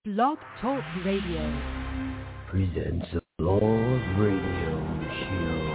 Blog Talk Radio presents the Flawed Radio Show.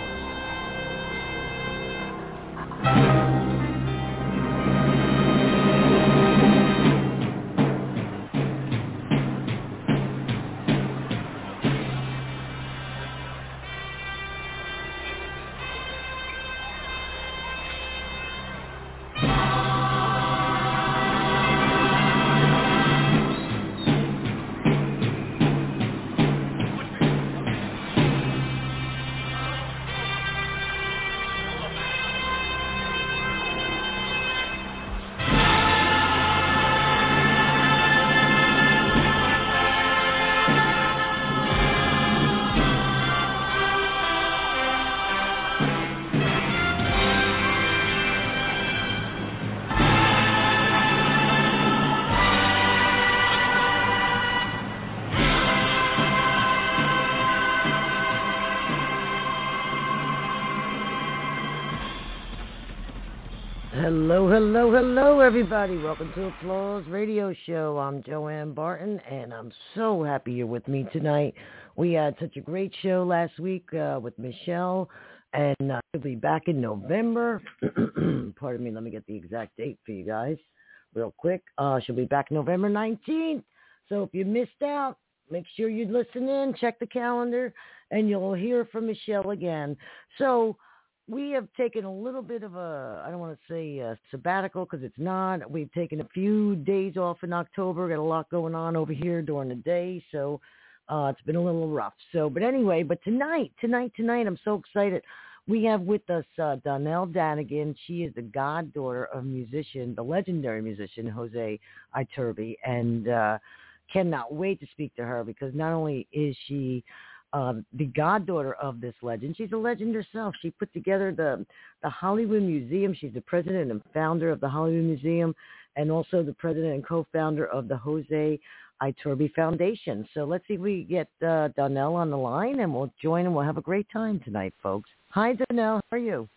Hello, everybody. Welcome to Applause Radio Show. I'm Joanne Barton, and I'm so happy you're with me tonight. We had such a great show last week with Michelle, and she'll be back in November. Pardon me, let me get the exact date for you guys real quick. She'll be back November 19th. So if you missed out, make sure you listen in, check the calendar, and you'll hear from Michelle again. So we have taken a little bit of a, I don't want to say a sabbatical because it's not. We've taken a few days off in October. Got a lot going on over here during the day, so it's been a little rough. So, but anyway, tonight, I'm so excited. We have with us Donnell Danigan. She is the goddaughter of the legendary musician, Jose Iturbi, and cannot wait to speak to her because not only is she the goddaughter of this legend. She's a legend herself. She put together the Hollywood Museum. She's the president and founder of the Hollywood Museum and also the president and co-founder of the Jose Iturbi Foundation. So let's see if we get Donnell on the line, and we'll join and we'll have a great time tonight, folks. Hi, Donnell. How are you?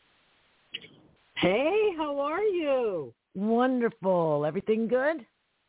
Hey, how are you? Wonderful. Everything good?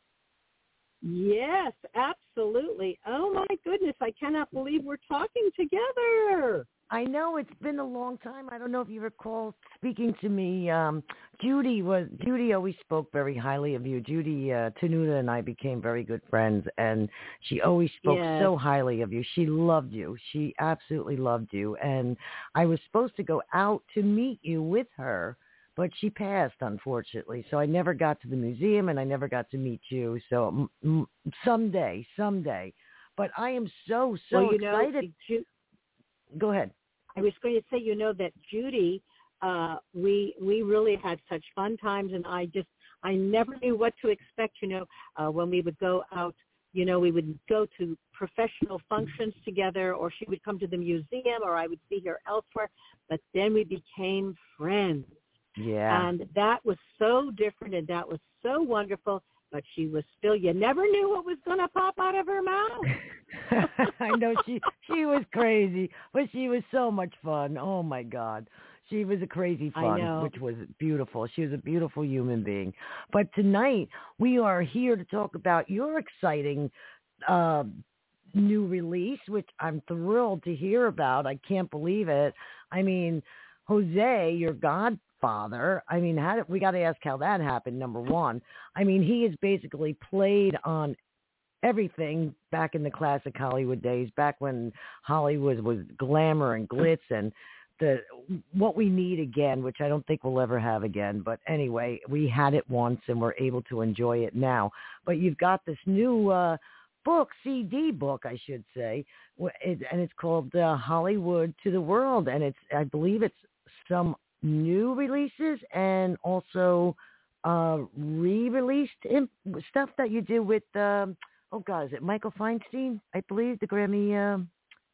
Yes, absolutely. Oh, my goodness. I cannot believe we're talking together. I know. It's been a long time. I don't know if you recall speaking to me. Judy always spoke very highly of you. Judy Tenuta and I became very good friends, and she always spoke so highly of you. She loved you. She absolutely loved you. And I was supposed to go out to meet you with her, but she passed, unfortunately. So I never got to the museum, and I never got to meet you. So someday. But I am so excited. Go ahead. I was going to say, that Judy, we really had such fun times, and I never knew what to expect, when we would go out. We would go to professional functions together, or she would come to the museum, or I would see her elsewhere. But then we became friends. Yeah. And that was so different, and that was so wonderful, but she was still, you never knew what was going to pop out of her mouth. I know she was crazy, but she was so much fun. Oh, my God. She was a crazy fun, which was beautiful. She was a beautiful human being. But tonight, we are here to talk about your exciting new release, which I'm thrilled to hear about. I can't believe it. I mean, Jose, your godfather, I mean, we got to ask how that happened, number one. I mean, he has basically played on everything back in the classic Hollywood days, back when Hollywood was glamour and glitz and what we need again, which I don't think we'll ever have again. But anyway, we had it once and we're able to enjoy it now. But you've got this new CD book, I should say, and it's called Hollywood to the World. And I believe it's some new releases and also re-released stuff that you did with is it Michael Feinstein? I believe the Grammy.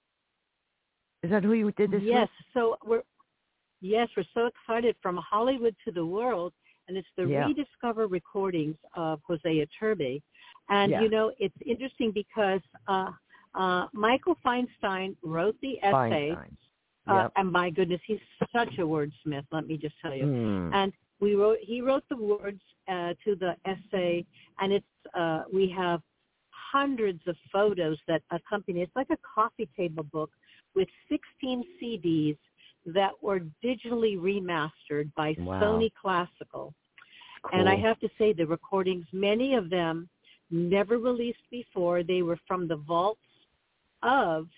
Is that who you did this with? So we're so excited. From Hollywood to the World, and it's the rediscover recordings of Jose Iturbi. And it's interesting because Michael Feinstein wrote the essay. And my goodness, he's such a wordsmith, let me just tell you. And he wrote the words to the essay, and it's we have hundreds of photos that accompany. It's like a coffee table book with 16 CDs that were digitally remastered by Sony Classical. Cool. And I have to say, the recordings, many of them never released before. They were from the vaults of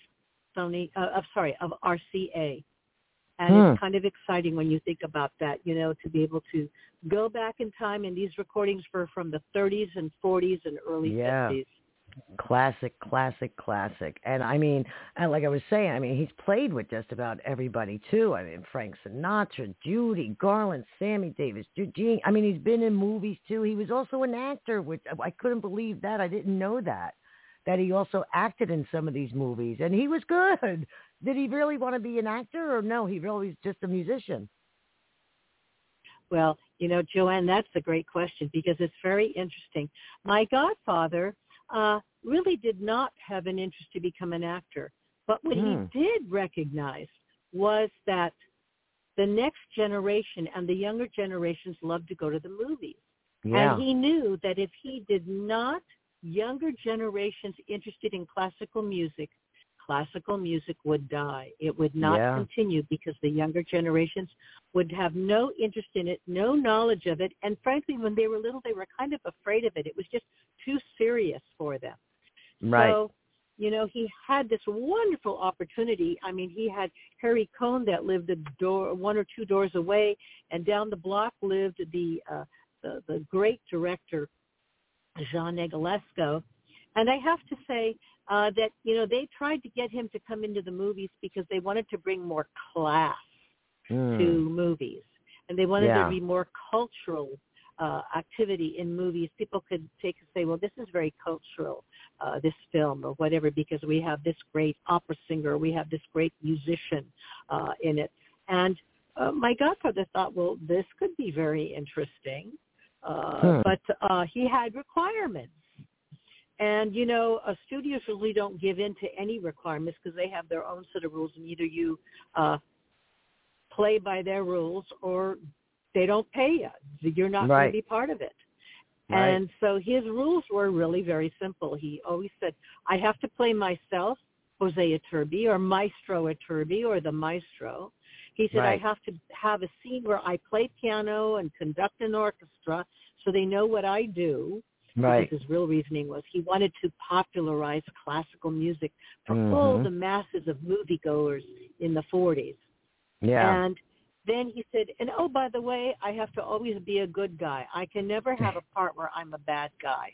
of RCA. And it's kind of exciting when you think about that, to be able to go back in time. And these recordings were from the 30s and 40s and early 50s. Classic. And I mean, like I was saying, he's played with just about everybody too. Frank Sinatra, Judy Garland, Sammy Davis, Eugene. He's been in movies too. He was also an actor, which I couldn't believe that. I didn't know that he also acted in some of these movies, and he was good. Did he really want to be an actor, or no, he really was just a musician? Well, Joanne, that's a great question because it's very interesting. My godfather really did not have an interest to become an actor. But what he did recognize was that the next generation and the younger generations loved to go to the movies. Yeah. And he knew that if he did not, younger generations interested in classical music would die. It would not continue because the younger generations would have no interest in it, no knowledge of it. And frankly, when they were little, they were kind of afraid of it. It was just too serious for them. Right. So, he had this wonderful opportunity. He had Harry Cohn that lived one or two doors away, and down the block lived the great director, Jean Negulesco. And I have to say that, they tried to get him to come into the movies because they wanted to bring more class to movies. And they wanted there to be more cultural activity in movies. People could take and say, well, this is very cultural, this film or whatever, because we have this great opera singer, we have this great musician in it. And my godfather thought, well, this could be very interesting. But he had requirements. And, studios really don't give in to any requirements because they have their own set of rules, and either you play by their rules or they don't pay you. You're not going to be part of it. Right. And so his rules were really very simple. He always said, I have to play myself, Jose Iturbi, or Maestro Iturbi, or the Maestro. He said, I have to have a scene where I play piano and conduct an orchestra so they know what I do. Right. Because his real reasoning was he wanted to popularize classical music for all the masses of moviegoers in the 40s. Yeah. And then he said, and oh, by the way, I have to always be a good guy. I can never have a part where I'm a bad guy.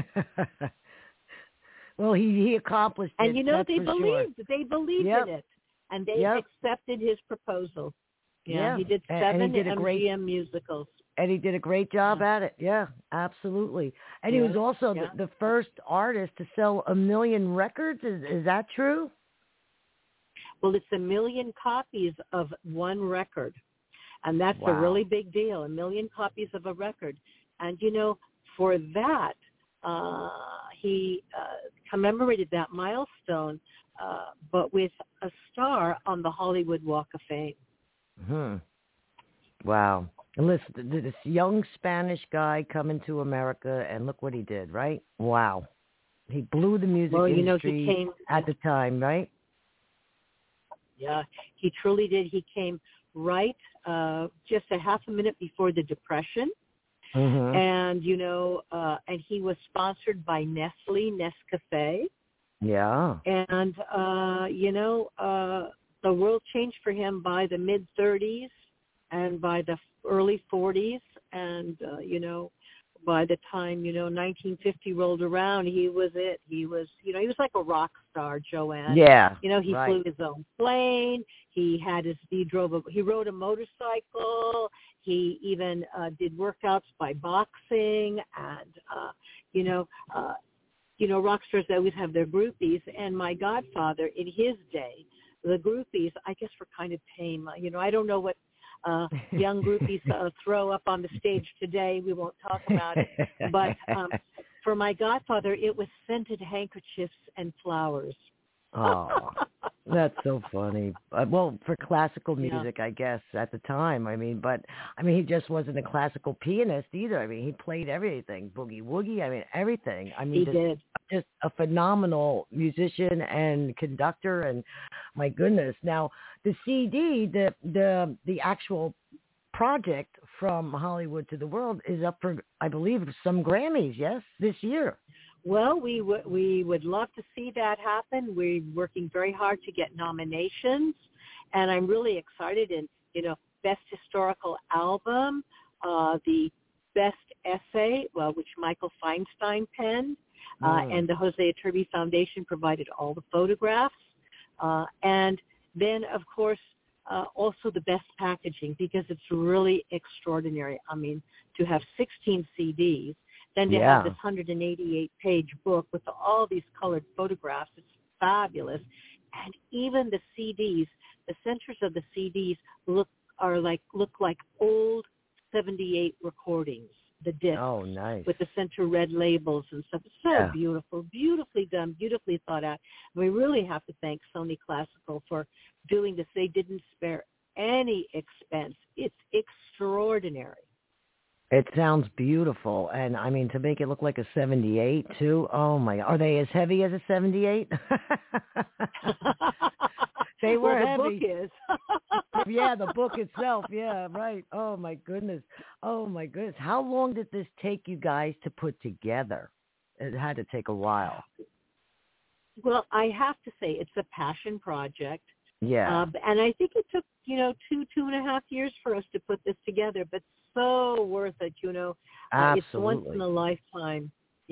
Well, he accomplished it. And, they believed in it. And they accepted his proposal. Yeah, he did 7 MGM musicals. And he did a great job at it. Yeah, absolutely. And he was also the first artist to sell 1 million records. Is that true? Well, it's 1 million copies of one record. And that's a really big deal, 1 million copies of a record. And, for that, he commemorated that milestone, but with a star on the Hollywood Walk of Fame. Wow. And listen, this young Spanish guy coming to America, and look what he did, right? Wow. He blew the music industry at the time, right? Yeah, he truly did. He came right just a half a minute before the Depression. And, and he was sponsored by Nescafe. Yeah. And, the world changed for him by the mid-30s and by the early 40s. And, by the time, 1950 rolled around, he was it. He was, he was like a rock star, Joanne. Yeah. He flew his own plane. He rode a motorcycle. He even did workouts by boxing. And, rock stars always have their groupies. And my godfather, in his day, the groupies, I guess, were kind of tame. I don't know what young groupies throw up on the stage today. We won't talk about it. But for my godfather, it was scented handkerchiefs and flowers. Oh, That's so funny. Well, for classical music, I guess, at the time. But he just wasn't a classical pianist either. He played everything, boogie woogie. Everything. He did. Just a phenomenal musician and conductor. And my goodness, now the CD, the actual project From Hollywood to the World is up for, I believe, some Grammys. Yes, this year. Well, we would love to see that happen. We're working very hard to get nominations, and I'm really excited. And Best Historical Album, the Best Essay, which Michael Feinstein penned, and the Jose Iturbe Foundation provided all the photographs, and then of course also the Best Packaging, because it's really extraordinary. To have 16 CDs. Then to have this 188-page book with all these colored photographs, it's fabulous. And even the CDs, the centers of the CDs look like old 78 recordings, the discs. Oh, nice. With the center red labels and stuff. It's so beautiful, beautifully done, beautifully thought out. We really have to thank Sony Classical for doing this. They didn't spare any expense. It's extraordinary. It sounds beautiful, and to make it look like a 78 too. Oh my! Are they as heavy as a 78? They were heavy. The book is. Yeah, the book itself. Yeah, right. Oh my goodness. How long did this take you guys to put together? It had to take a while. Well, I have to say it's a passion project. Yeah. And I think it took 2.5 years for us to put this together, but so worth it, Absolutely. It's once in a lifetime,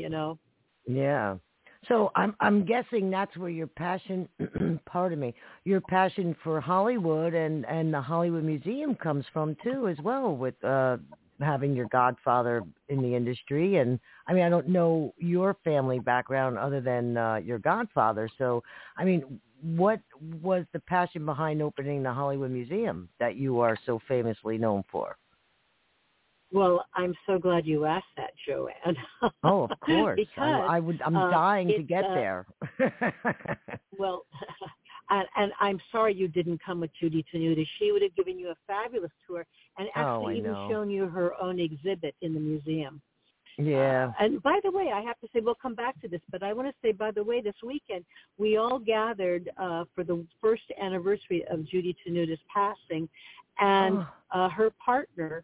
Yeah. So I'm guessing that's where your passion, pardon me, your passion for Hollywood and the Hollywood Museum comes from too, as well, with having your godfather in the industry. And I don't know your family background other than your godfather. So, what was the passion behind opening the Hollywood Museum that you are so famously known for? Well, I'm so glad you asked that, Joanne. Oh, of course. Because I'm dying to get there. Well, and I'm sorry you didn't come with Judy Tenuta. She would have given you a fabulous tour and actually even shown you her own exhibit in the museum. Yeah. And by the way, I have to say, we'll come back to this, but I want to say, by the way, this weekend, we all gathered for the first anniversary of Judy Tenuta's passing, and her partner,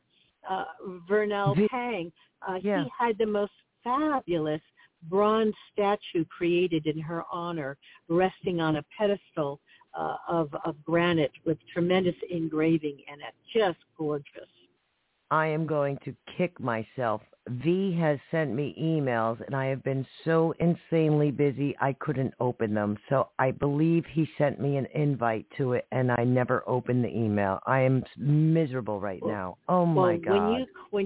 Vernell Pang, he had the most fabulous bronze statue created in her honor, resting on a pedestal of granite with tremendous engraving in it. Just gorgeous. I am going to kick myself. V has sent me emails, and I have been so insanely busy I couldn't open them. So I believe he sent me an invite to it, and I never opened the email. I am miserable right now. Oh my God! When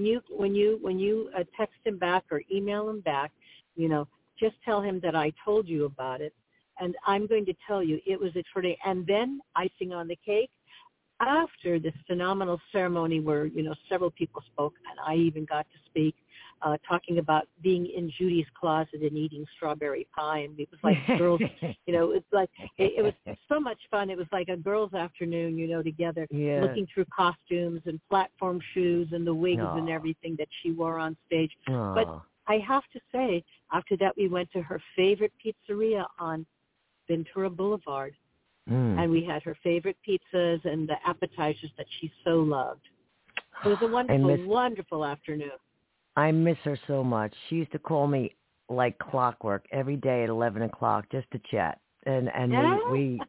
you text him back or email him back, just tell him that I told you about it, and I'm going to tell you it was extraordinary. And then icing on the cake. After this phenomenal ceremony where, several people spoke, and I even got to speak, talking about being in Judy's closet and eating strawberry pie. And it was like girls, it's like, it was so much fun. It was like a girls' afternoon, together, looking through costumes and platform shoes and the wigs and everything that she wore on stage. But I have to say, after that, we went to her favorite pizzeria on Ventura Boulevard. And we had her favorite pizzas and the appetizers that she so loved. It was a wonderful afternoon. I miss her so much. She used to call me like clockwork every day at 11 o'clock just to chat. And we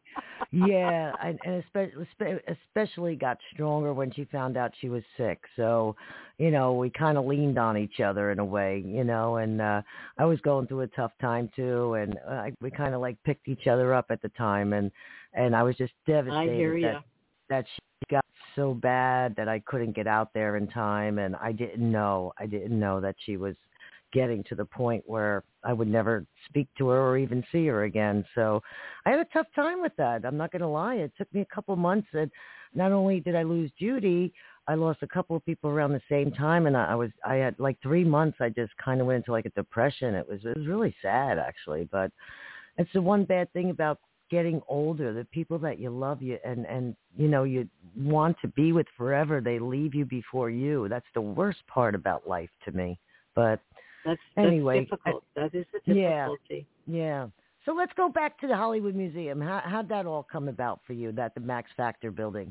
and especially got stronger when she found out she was sick. So, we kind of leaned on each other in a way, and I was going through a tough time too. And we kind of like picked each other up at the time. And I was just devastated that she got so bad that I couldn't get out there in time. And I didn't know that she was getting to the point where I would never speak to her or even see her again. So I had a tough time with that. I'm not going to lie. It took me a couple months. And not only did I lose Judy, I lost a couple of people around the same time. And I had like 3 months. I just kind of went into like a depression. It was really sad actually. But it's the one bad thing about getting older, the people that you love and you want to be with forever, they leave you before you. That's the worst part about life to me. But anyway, that's difficult. That is the difficulty. Yeah. So let's go back to the Hollywood Museum. How'd that all come about for you, the Max Factor building?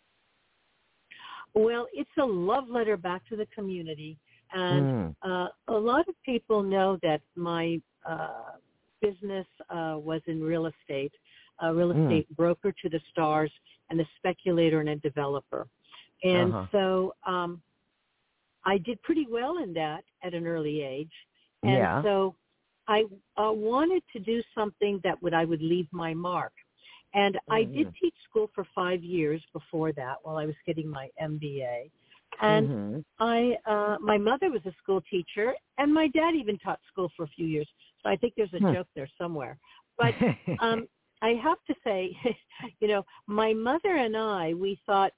Well, it's a love letter back to the community. And a lot of people know that my business was in real estate, a real estate broker to the stars and a speculator and a developer. And so I did pretty well in that at an early age. And so I wanted to do something that I would leave my mark. And I did teach school for 5 years before that while I was getting my MBA. And my mother was a school teacher, and my dad even taught school for a few years. So I think there's a joke there somewhere. But I have to say, my mother and I, we thought,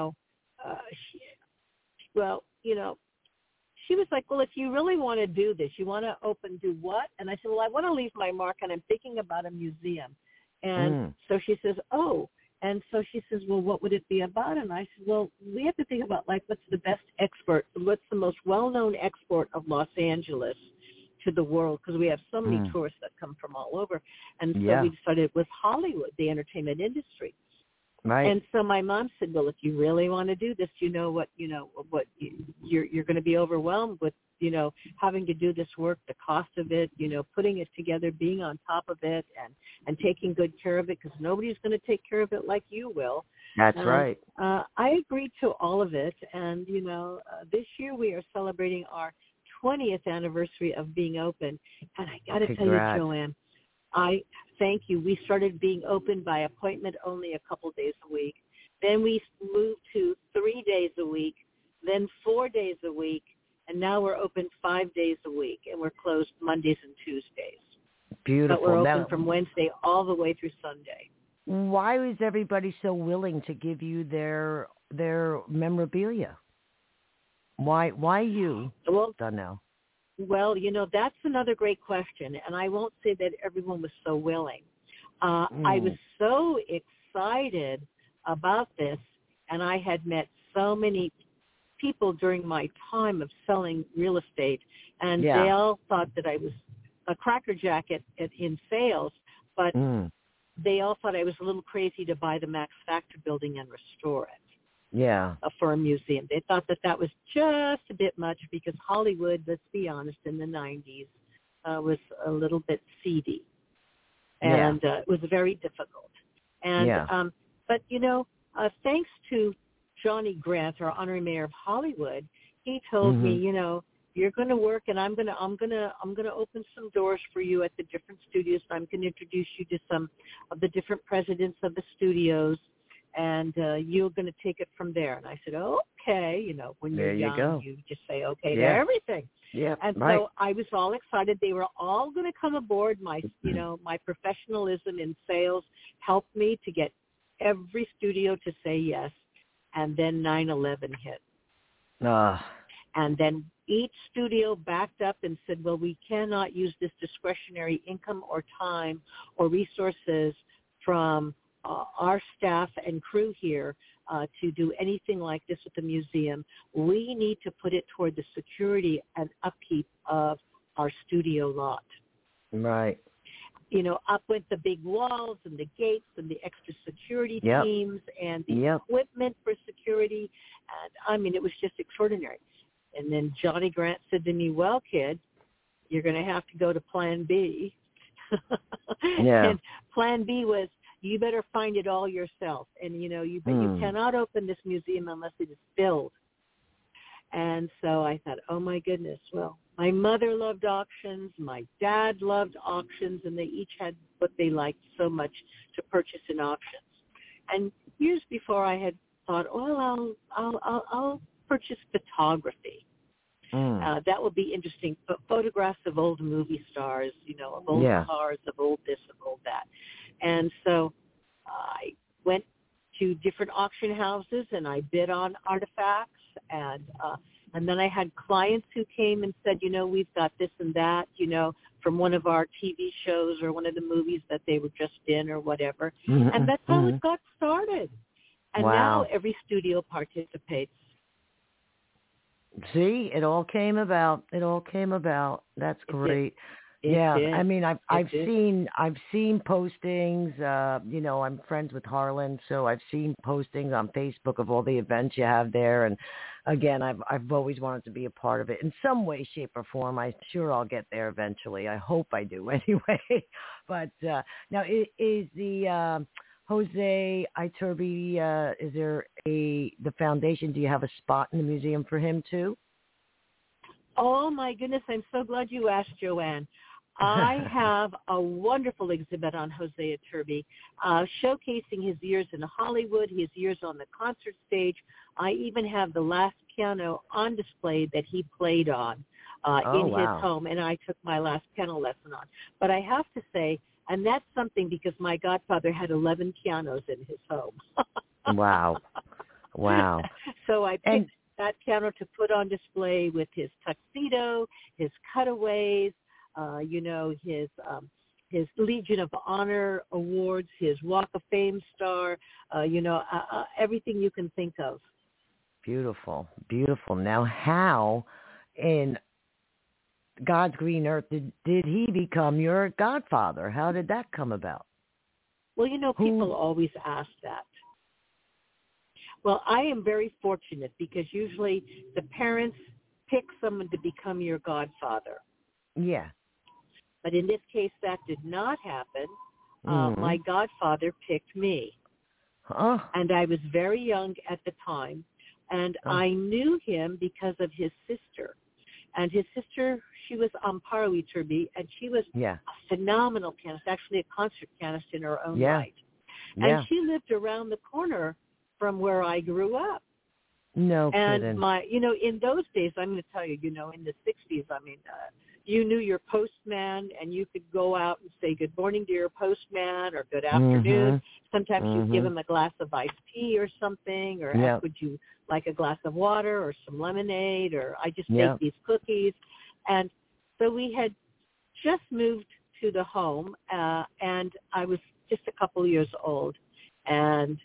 she was like, well, if you really want to do this, you want to do what? And I said, well, I want to leave my mark, and I'm thinking about a museum. And so she says, oh. And so she says, well, what would it be about? And I said, well, we have to think about, like, what's the most well-known export of Los Angeles to the world, because we have so many tourists that come from all over. And so we decided with Hollywood, the entertainment industry. Right. And so my mom said, well, if you really want to do this, you're going to be overwhelmed with, having to do this work, the cost of it, putting it together, being on top of it and taking good care of it, because nobody's going to take care of it like you will. That's right. I agreed to all of it. And, this year we are celebrating our 20th anniversary of being open. And I got to tell you, Joanne, I thank you. We started being open by appointment only a couple days a week. Then we moved to 3 days a week, then 4 days a week, and now we're open 5 days a week, and we're closed Mondays and Tuesdays. Beautiful. But we're open from Wednesday all the way through Sunday. Why is everybody so willing to give you their memorabilia? Why you, Donnell? Well, that's another great question, and I won't say that everyone was so willing. I was so excited about this, and I had met so many people during my time of selling real estate, and they all thought that I was a crackerjack in sales, but they all thought I was a little crazy to buy the Max Factor building and restore it. For a museum. They thought that was just a bit much because Hollywood, let's be honest, in the 90s was a little bit seedy. And it was very difficult. And but, thanks to Johnny Grant, our honorary mayor of Hollywood, he told me, you're going to work, and I'm going to open some doors for you at the different studios. I'm going to introduce you to some of the different presidents of the studios, and you're going to take it from there. And I said, okay. When you're young, you just say okay to everything. And so I was all excited. They were all going to come aboard. My, my professionalism in sales helped me to get every studio to say yes. And then 9/11 hit. And then each studio backed up and said, well, we cannot use this discretionary income or time or resources from our staff and crew here to do anything like this at the museum. We need to put it toward the security and upkeep of our studio lot. Right. Up went the big walls and the gates and the extra security teams and the equipment for security. And, it was just extraordinary. And then Johnny Grant said to me, well, kid, you're going to have to go to Plan B. And Plan B was, you better find it all yourself. And, you cannot open this museum unless it is filled. And so I thought, oh, my goodness, well, my mother loved auctions, my dad loved auctions, and they each had what they liked so much to purchase in auctions. And years before I had thought, well, I'll purchase photography. That would be interesting, but photographs of old movie stars, of old cars, of old this, of old that. And so I went to different auction houses and I bid on artifacts, and then I had clients who came and said, we've got this and that, from one of our TV shows or one of the movies that they were just in or whatever. Mm-hmm. And that's how it got started. And now every studio participates. See, it all came about. That's great. Did. I mean, I've seen postings. You know, I'm friends with Harlan, so I've seen postings on Facebook of all the events you have there. And again, I've always wanted to be a part of it in some way, shape, or form. I'm sure I'll get there eventually. I hope I do anyway. But now, is the Jose Iturbe, is there the foundation? Do you have a spot in the museum for him too? Oh my goodness, I'm so glad you asked, Joanne. I have a wonderful exhibit on Jose Iturbe, showcasing his years in Hollywood, his years on the concert stage. I even have the last piano on display that he played on his home, and I took my last piano lesson on. But I have to say, and that's something because my godfather had 11 pianos in his home. Wow. So I picked that piano to put on display with his tuxedo, his cutaways, you know, his Legion of Honor awards, his Walk of Fame star, you know, everything you can think of. Beautiful. Now, how in God's green earth did he become your godfather? How did that come about? Well, you know, people always ask that. Well, I am very fortunate because usually the parents pick someone to become your godfather. Yeah. But in this case, that did not happen. My godfather picked me. And I was very young at the time. And I knew him because of his sister. And his sister, she was Amparo Iturbe, and she was a phenomenal pianist, actually a concert pianist in her own right. And she lived around the corner from where I grew up. No and kidding. You know, in those days, I'm going to tell you, you know, in the 60s, I mean, you knew your postman, and you could go out and say good morning to your postman or good afternoon. Sometimes you'd give him a glass of iced tea or something, or ask, would you like a glass of water or some lemonade, or I just make these cookies. And so we had just moved to the home, and I was just a couple years old. And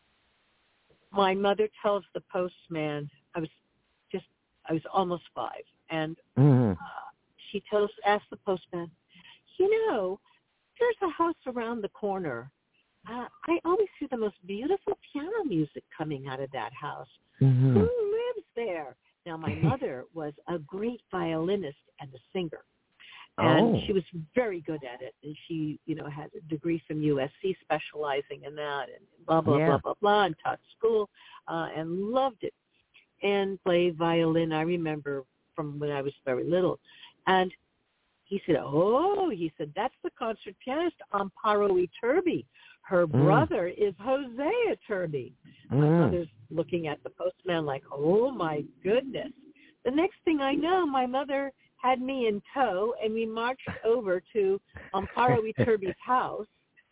my mother tells the postman, I was almost 5, and she asked the postman, you know, there's a house around the corner. I always hear the most beautiful piano music coming out of that house. Who lives there? Now, my mother was a great violinist and a singer, and she was very good at it. And she, you know, had a degree from USC specializing in that, and blah, blah, blah, blah, blah, and taught school and loved it. And played violin, I remember, from when I was very little. And he said, that's the concert pianist, Amparo Iturbe. Her brother is Jose Iturbe. My mother's looking at the postman like, oh, my goodness. The next thing I know, my mother had me in tow, and we marched over to Amparo Iturbe's house.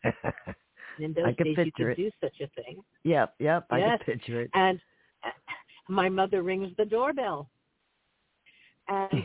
In those days, you could do such a thing. Yep, I can picture it. And my mother rings the doorbell. And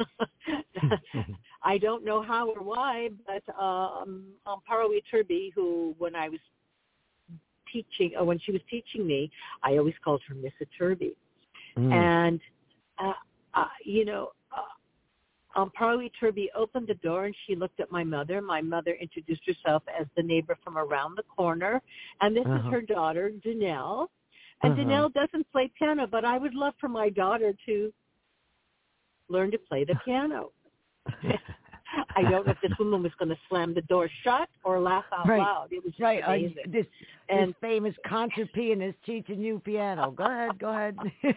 I don't know how or why, but Amparo Iturbe, who when I was teaching, or when she was teaching me, I always called her Miss Iturbe. And, you know, Amparo Iturbe opened the door, and she looked at my mother. My mother introduced herself as the neighbor from around the corner. And this is her daughter, Danelle. And Danelle doesn't play piano, but I would love for my daughter to learn to play the piano. I don't know if this woman was going to slam the door shut or laugh out loud. It was just amazing. This famous concert pianist teaching you piano. Go ahead.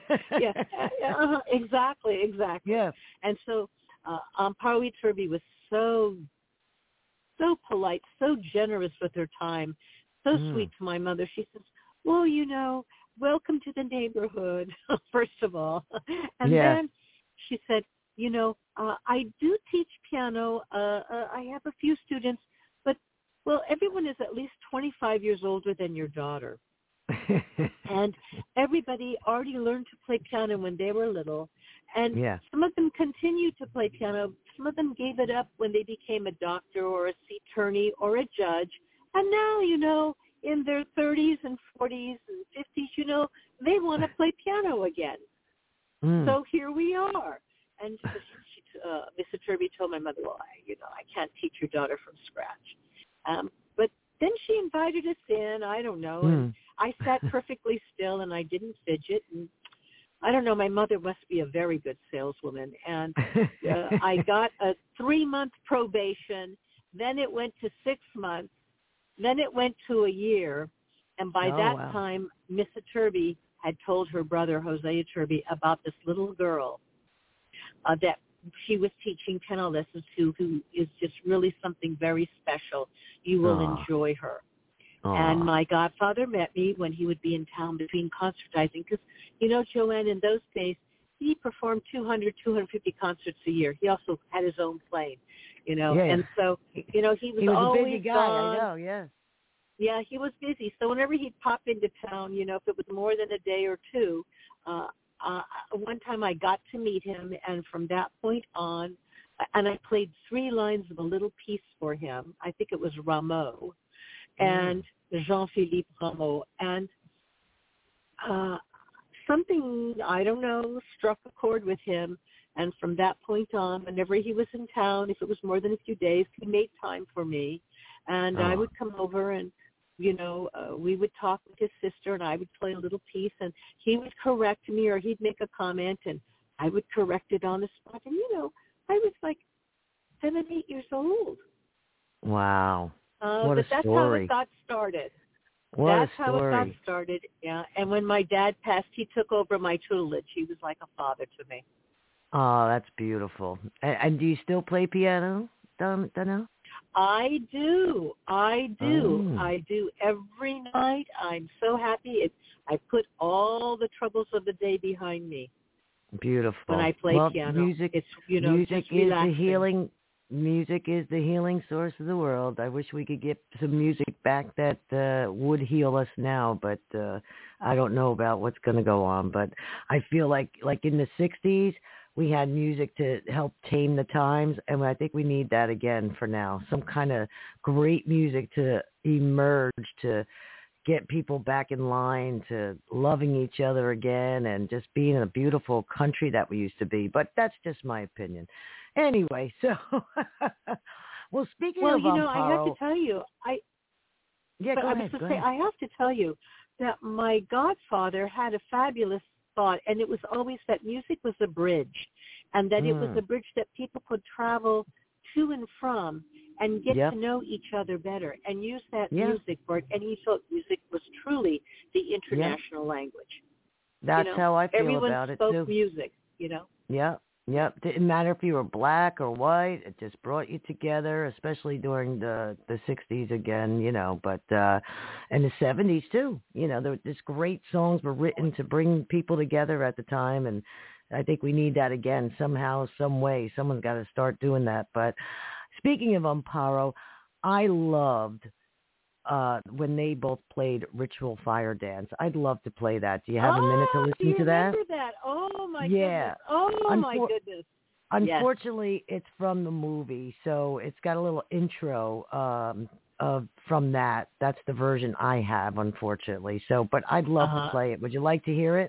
Exactly. Yeah. And so Amparo Iturbe was so polite, so generous with her time, so sweet to my mother. She says, well, you know, welcome to the neighborhood, first of all. And then she said, you know, I do teach piano. I have a few students, but, well, everyone is at least 25 years older than your daughter. And everybody already learned to play piano when they were little. And some of them continue to play piano some of them gave it up when they became a doctor or a attorney or a judge. And now, in their 30s and 40s and 50s, they want to play piano again. So here we are. And Miss Iturbe told my mother, well, I can't teach your daughter from scratch. But then she invited us in, I don't know, and I sat perfectly still and I didn't fidget. And I don't know, my mother must be a very good saleswoman. And I got a 3-month probation. Then it went to 6 months. Then it went to a year. And by that time, Miss Iturbe had told her brother, Jose Iturbe, about this little girl that she was teaching piano lessons to, who is just really something very special. You will enjoy her. And my godfather met me when he would be in town between concertizing because, Joanne, in those days, he performed 200, 250 concerts a year. He also had his own plane, And so, he was always a busy guy, gone. I know, yeah. Yeah, he was busy. So whenever he'd pop into town, if it was more than a day or two, one time I got to meet him, and from that point on, and I played 3 lines of a little piece for him. I think it was Rameau and Jean-Philippe Rameau. And something, I don't know, struck a chord with him. And from that point on, whenever he was in town, if it was more than a few days, he made time for me. And I would come over and, we would talk with his sister, and I would play a little piece, and he would correct me, or he'd make a comment, and I would correct it on the spot. And, I was like 7, 8 years old. Wow. What but a that's story. how it got started. That's how it got started, yeah. And when my dad passed, he took over my tutelage. He was like a father to me. Oh, that's beautiful. And do you still play piano, Donnell? I do. I do every night. I'm so happy. I put all the troubles of the day behind me. Beautiful. When I play piano, music is the healing. Music is the healing source of the world. I wish we could get some music back that would heal us now, but I don't know about what's going to go on. But I feel like in the 60s, we had music to help tame the times, and I think we need that again for now. Some kind of great music to emerge, to get people back in line, to loving each other again, and just being a beautiful country that we used to be. But that's just my opinion. Anyway, so, well, speaking of Amparo, I have to tell you, go ahead. I have to tell you that my godfather had a fabulous thought, and it was always that music was a bridge, and that it was a bridge that people could travel to and from and get to know each other better and use that music for it. And he thought music was truly the international language. That's how I feel about it, too. Everyone spoke music, Yep. Didn't matter if you were black or white. It just brought you together, especially during the 60s again, but and the 70s too. These great songs were written to bring people together at the time, and I think we need that again somehow, some way. Someone's got to start doing that. But speaking of Amparo, I loved when they both played Ritual Fire Dance. I'd love to play that. Do you have a minute to listen to that? Do you remember that? Oh, my goodness. Oh, my goodness. Unfortunately, it's from the movie, so it's got a little intro from that. That's the version I have, unfortunately. So, but I'd love to play it. Would you like to hear it?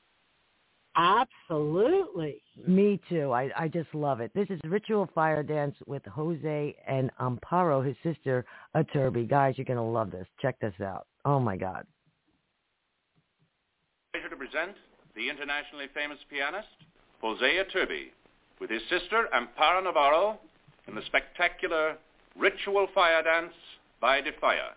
Absolutely. Me too. I just love it. This is Ritual Fire Dance with Jose and Amparo, his sister, Iturbe. Guys, you're going to love this. Check this out. Oh, my God. Pleasure to present the internationally famous pianist, Jose Iturbe, with his sister, Amparo Navarro, in the spectacular Ritual Fire Dance by De Fire.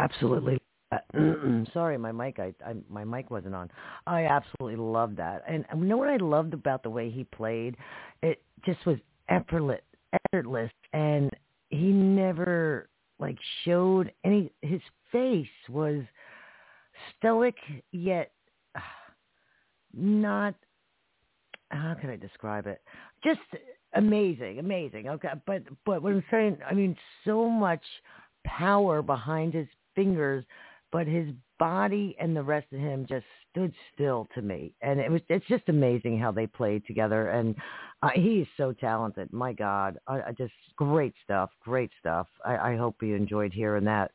absolutely. Sorry, my mic. My mic wasn't on. I absolutely loved that, and you know what I loved about the way he played? It just was effortless, and he never showed any. His face was stoic yet not. How can I describe it? Just amazing. Okay, but what I'm saying, I mean, so much power behind his fingers, but his body and the rest of him just stood still to me. And it's just amazing how they played together. And he is so talented. My God, just great stuff. I hope you enjoyed hearing that.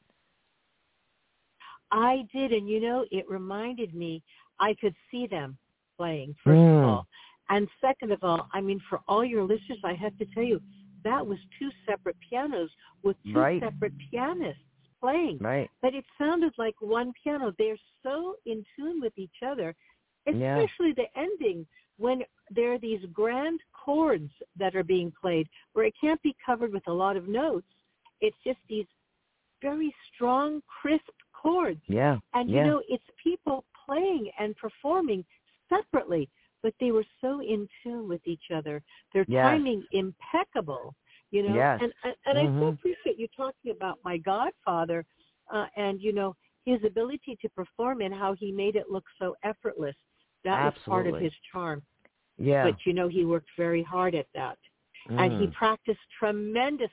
I did, and it reminded me I could see them playing, first of all. And second of all, I mean, for all your listeners, I have to tell you, that was two separate pianos with two separate pianists playing. Right. But it sounded like one piano. They're so in tune with each other, especially the ending when there are these grand chords that are being played where it can't be covered with a lot of notes. It's just these very strong, crisp chords. Yeah. And, it's people playing and performing separately, but they were so in tune with each other. Their timing impeccable, Yes. And I so appreciate you talking about my godfather and, his ability to perform and how he made it look so effortless. That was part of his charm. Yeah. But, he worked very hard at that. And he practiced tremendous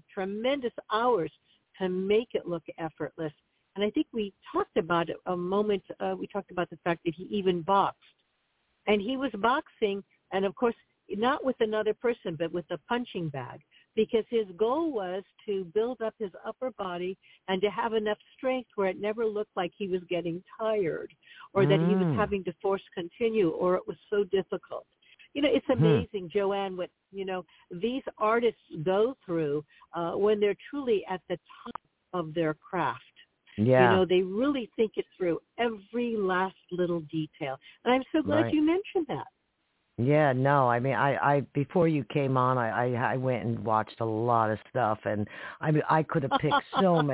hours to make it look effortless. And I think we talked about it a moment. We talked about the fact that he even boxed. And he was boxing, and of course, not with another person, but with a punching bag, because his goal was to build up his upper body and to have enough strength where it never looked like he was getting tired or that he was having to force continue or it was so difficult. It's amazing, Joanne, what, these artists go through when they're truly at the top of their craft. Yeah. They really think it through, every last little detail. And I'm so glad you mentioned that. Yeah, no, I mean, I before you came on, I went and watched a lot of stuff, and I mean, I could have picked so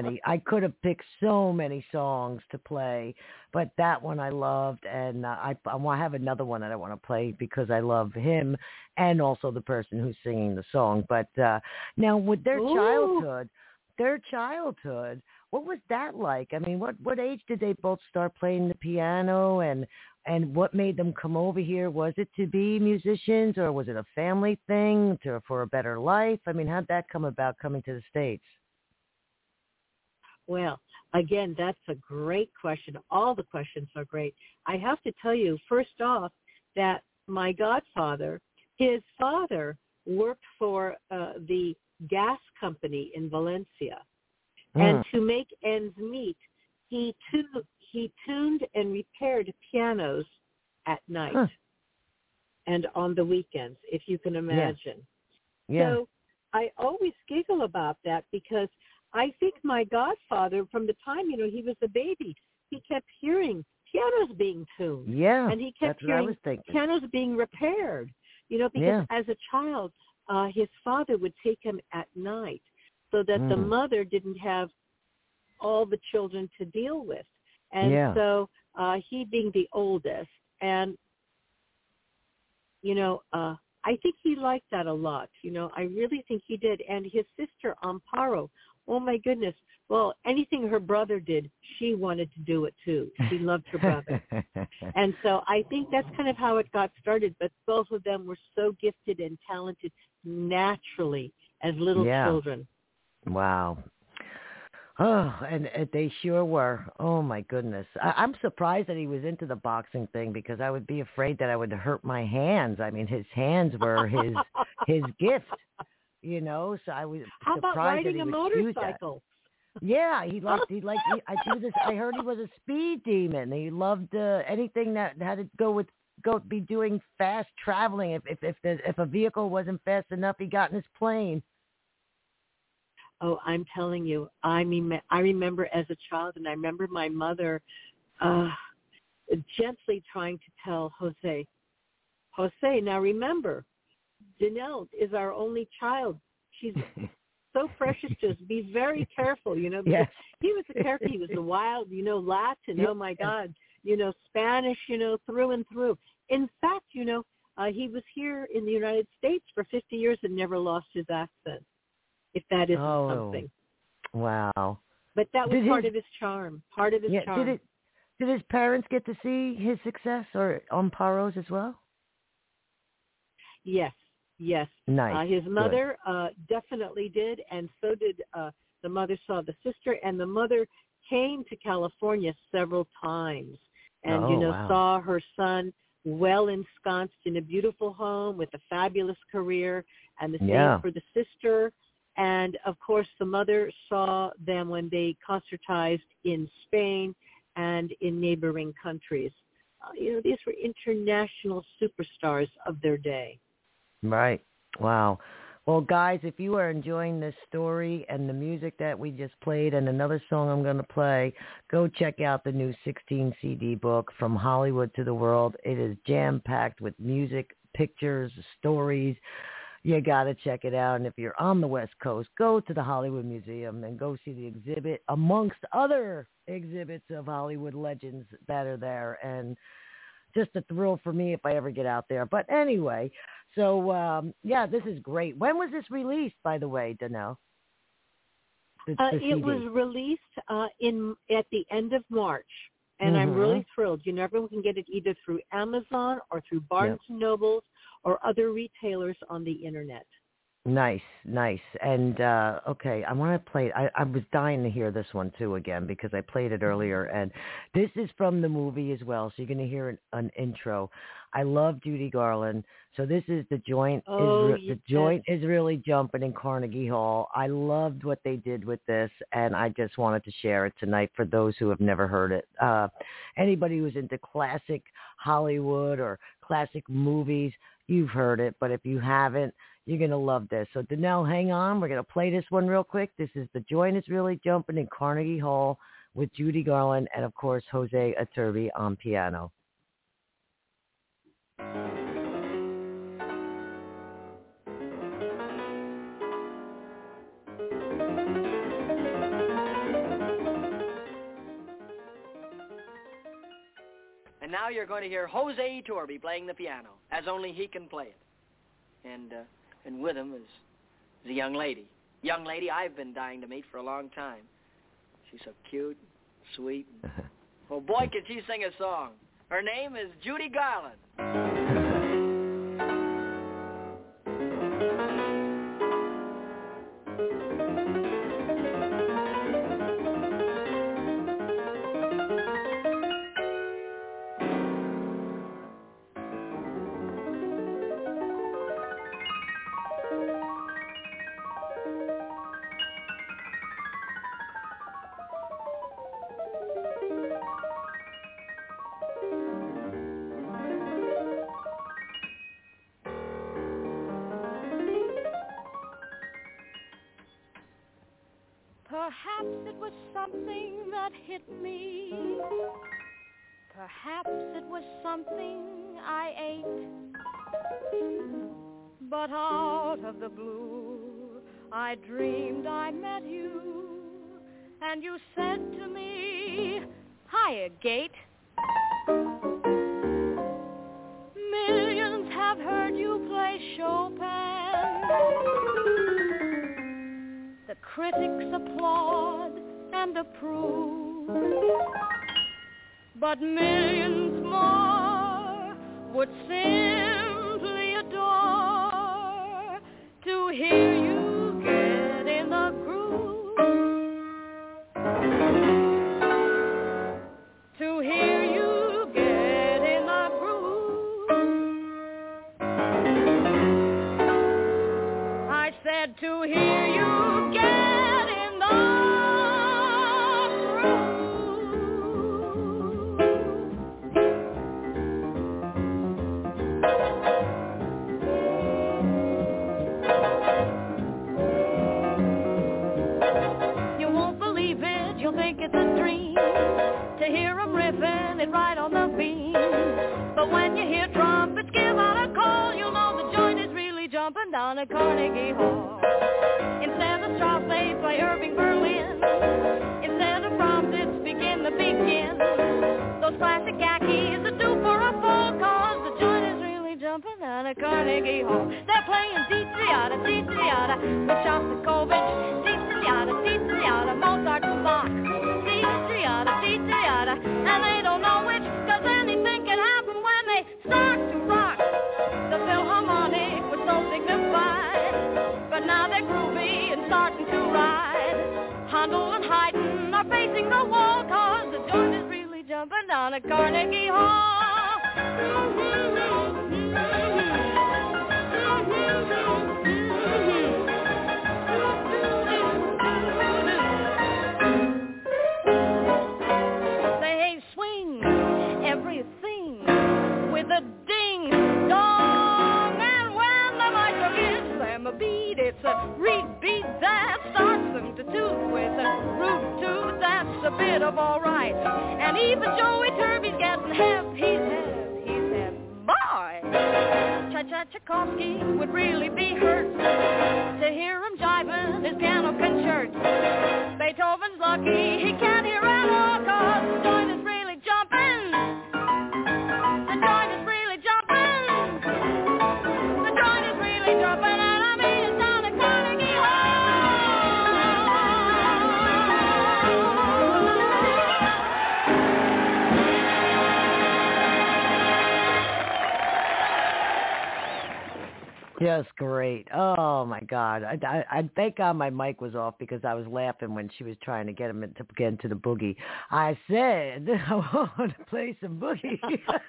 many songs to play, but that one I loved, and I have another one that I want to play because I love him and also the person who's singing the song. But now with their childhood, what was that like? I mean, what age did they both start playing the piano, and what made them come over here? Was it to be musicians, or was it a family thing for a better life? I mean, how'd that come about, coming to the States? Well, again, that's a great question. All the questions are great. I have to tell you, first off, that my godfather, his father worked for the gas company in Valencia. And to make ends meet, he tuned and repaired pianos at night and on the weekends, if you can imagine. Yeah. So I always giggle about that because I think my godfather, from the time, he was a baby, he kept hearing pianos being tuned. Yeah, and he kept hearing pianos being repaired, because as a child, his father would take him at night so that the mother didn't have all the children to deal with. And so he being the oldest, and, I think he liked that a lot. I really think he did. And his sister, Amparo, oh, my goodness. Well, anything her brother did, she wanted to do it, too. She loved her brother. And so I think that's kind of how it got started. But both of them were so gifted and talented naturally as little children. Wow. Oh, and they sure were. Oh, my goodness. I'm surprised that he was into the boxing thing, because I would be afraid that I would hurt my hands. I mean, his hands were his gift, so I was How surprised about riding that he a would choose motorcycle? that. Yeah, I heard he was a speed demon. He loved anything that had to be doing fast traveling. If a vehicle wasn't fast enough, he got in his plane. Oh, I'm telling you, I remember as a child, and I remember my mother gently trying to tell Jose, now remember, Janelle is our only child. She's so precious to us. Be very careful, because he was a character. He was a wild, Latin. Oh my God, Spanish, through and through. In fact, he was here in the United States for 50 years and never lost his accent. If that isn't something. Wow. But that was part of his charm. Part of his charm. Did his parents get to see his success or Amparo's as well? Yes. Nice. His mother definitely did, and so did the mother saw the sister, and the mother came to California several times and, saw her son well ensconced in a beautiful home with a fabulous career, and the same for the sister. And, of course, the mother saw them when they concertized in Spain and in neighboring countries. These were international superstars of their day. Right. Wow. Well, guys, if you are enjoying this story and the music that we just played and another song I'm going to play, go check out the new 16 CD book, From Hollywood to the World. It is jam-packed with music, pictures, stories. You got to check it out. And if you're on the West Coast, go to the Hollywood Museum and go see the exhibit amongst other exhibits of Hollywood legends that are there. And just a thrill for me if I ever get out there. But anyway, so, this is great. When was this released, by the way, Danelle? It was released at the end of March. And I'm really thrilled. Everyone can get it either through Amazon or through Barnes & Nobles or other retailers on the Internet. Nice. And, okay, I want to play, I was dying to hear this one, too, again, because I played it earlier. And this is from the movie as well, so you're going to hear an intro. I love Judy Garland. So this is The Joint. The Joint is Really Jumping in Carnegie Hall. I loved what they did with this, and I just wanted to share it tonight for those who have never heard it. Anybody who's into classic Hollywood or classic movies, you've heard it. But if you haven't, you're going to love this. So, Danelle, hang on. We're going to play this one real quick. This is The Joint is Really Jumping in Carnegie Hall with Judy Garland and, of course, Jose Iturbi on piano. And now you're going to hear Jose Iturbi playing the piano, as only he can play it. And with him is a young lady. Young lady I've been dying to meet for a long time. She's so cute, sweet. Well, boy, can she sing a song. Her name is Judy Garland. Perhaps it was something that hit me. Perhaps it was something I ate. But out of the blue, I dreamed I met you. And you said to me, "Hiya, Gate." Millions have heard you play Chopin. The critics applaud and approve, but millions more would simply adore to hear you get in the groove, to hear you get in the groove. I said to hear you right on the beam. But when you hear trumpets give out a call, you'll know the joint is really jumping down at Carnegie Hall. Instead of Irving Berlin. Instead of prompteds, begin the begin. Those classic khakis are due for a fall, cause the joint is really jumping out of Carnegie Hall. They're playing Dietriada, Dietriada, with Shostakovich, Dietriada, Dietriada, Mozart and Bach. Dietriada, Dietriada, and they don't know which, cause anything can happen when they start to rock. The Philharmonic was so dignified, but now they're groovy and starting to ride. Handel and Haydn are facing the wall, cause the joint is really jumping down at Carnegie Hall. They swing everything with a ding dong, and when the maestro gives them a beat, it's a reed beat that starts them to toot with a root toot. That's a bit of all right, and even Joey Turby's getting hep. He's hep, boy. Tchaikovsky would really be hurt to hear him jiving his piano concert. Beethoven's lucky he can't hear at all, cause the joint is really jumping. The joint is really jumping. The joint is really jumping, and I mean it's down at Carnegie Just great. Oh my God. I thank God my mic was off because I was laughing when she was trying to get him to get into the boogie. I said I want to play some boogie.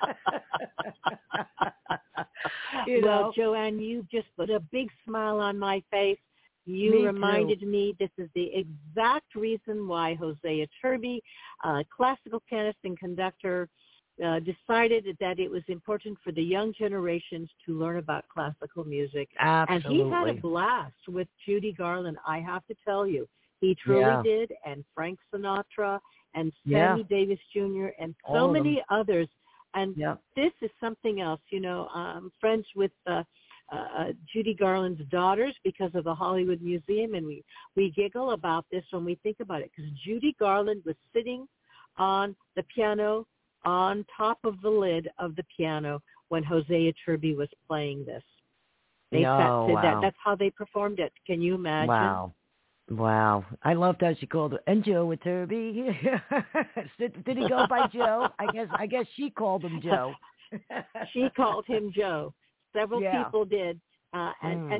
Well, Joanne, you just put a big smile on my face. You reminded me this is the exact reason why Hosea Turby, classical pianist and conductor, decided that it was important for the young generations to learn about classical music. Absolutely. And he had a blast with Judy Garland, I have to tell you. He truly did, and Frank Sinatra, and Sammy Davis Jr., and so many others. And this is something else. You know, I'm friends with Judy Garland's daughters because of the Hollywood Museum, and we giggle about this when we think about it, because Judy Garland was sitting on the piano on top of the lid of the piano when Hosea Turby was playing this. They that's how they performed it. Can you imagine? Wow. I loved how she called it. And Joe with Turby. Did he go by Joe? I guess she called him Joe. She called him Joe. Several people did. But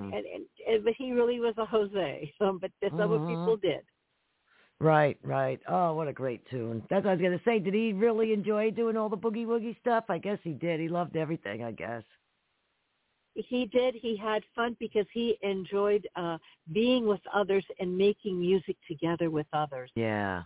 he really was a Jose. But some people did. Right. Oh, what a great tune. That's what I was going to say. Did he really enjoy doing all the boogie-woogie stuff? I guess he did. He loved everything, I guess. He did. He had fun because he enjoyed being with others and making music together with others. Yeah.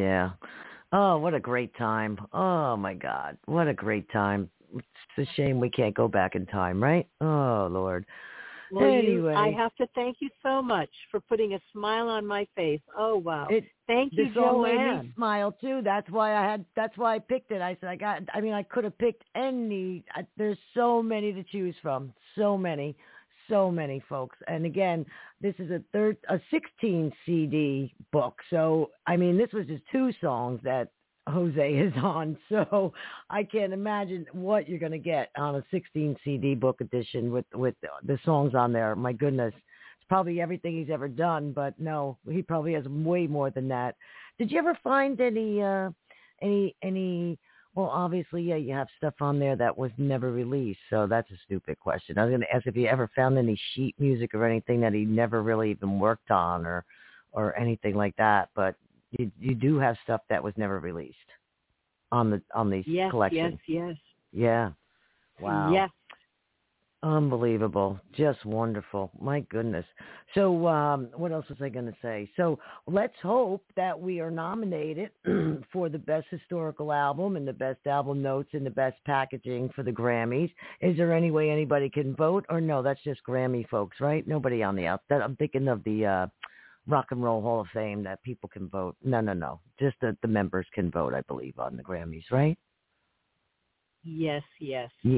Oh, what a great time. Oh, my God. What a great time. It's a shame we can't go back in time, right? Oh, Lord. Well, anyway, I have to thank you so much for putting a smile on my face. Oh, wow. Thank you, Joanne. Made me smile too. That's why I picked it. I said I could have picked any. There's so many to choose from. So many folks. And again, this is a 16 CD book. So I mean, this was just 2 songs that Jose is on, so I can't imagine what you're going to get on a 16 CD book edition with the songs on there. My goodness, it's probably everything he's ever done, but no, he probably has way more than that. Did you ever find any? Well, obviously, you have stuff on there that was never released, so that's a stupid question. I was going to ask if you ever found any sheet music or anything that he never really even worked on or anything like that, but you do have stuff that was never released on these collections. Yes. Yeah. Wow. Yes. Unbelievable. Just wonderful. My goodness. So what else was I going to say? So let's hope that we are nominated for the best historical album and the best album notes and the best packaging for the Grammys. Is there any way anybody can vote? Or no, that's just Grammy folks, right? Nobody on the outside. I'm thinking of the Rock and Roll Hall of Fame that people can vote. No. Just the members can vote, I believe, on the Grammys, right? Yes. Yeah.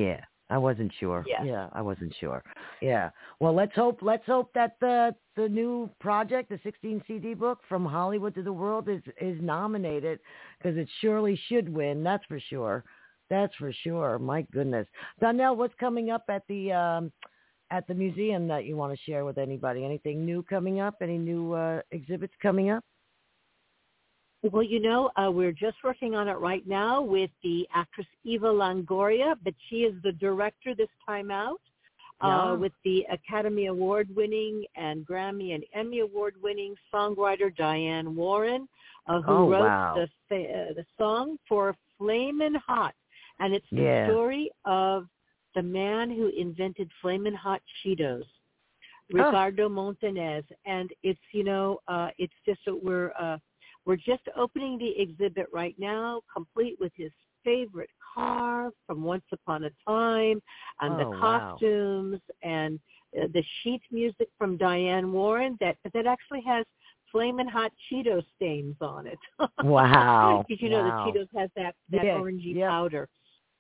I wasn't sure. Yes. Yeah, I wasn't sure. Yeah. Well, let's hope that the new project, the 16 CD book From Hollywood to the World, is nominated, because it surely should win. That's for sure. That's for sure. My goodness. Donnell, what's coming up at the museum that you want to share with anybody? Anything new coming up? Any new exhibits coming up? Well, we're just working on it right now with the actress Eva Longoria, but she is the director this time out, with the Academy Award-winning and Grammy and Emmy Award-winning songwriter Diane Warren, who wrote the song for Flamin' Hot. And it's the story of the man who invented Flamin' Hot Cheetos, Ricardo Montañez. And it's, it's just that we're just opening the exhibit right now, complete with his favorite car from Once Upon a Time, and the costumes and the sheet music from Diane Warren that actually has Flamin' Hot Cheeto stains on it. Wow! Because the Cheetos has that orangey powder.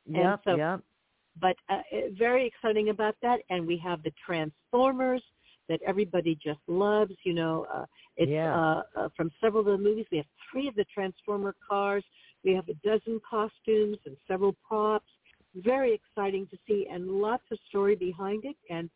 But very exciting about that. And we have the Transformers that everybody just loves. It's from several of the movies. We have 3 of the Transformer cars. We have a dozen costumes and several props. Very exciting to see, and lots of story behind it. And,